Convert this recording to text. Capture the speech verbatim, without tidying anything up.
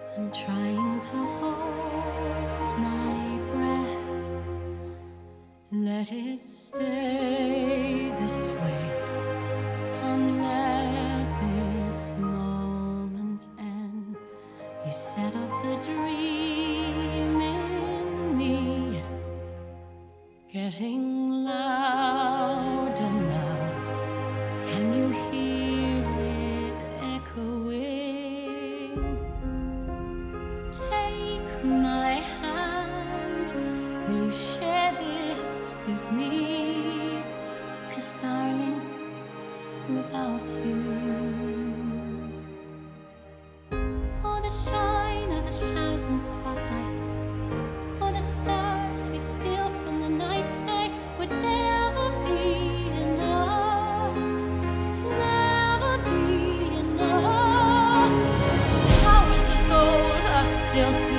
I'm trying to hold my breath, let it stay this way. Can't let this moment end. You set off a dream in me, getting louder now. Can you hear it echoing? Take my hand, will you share this with me? 'Cause darling, without you, all the shine of a thousand spotlights, all the stars we steal from the night sky would never be enough, never be enough. Towers of gold are still too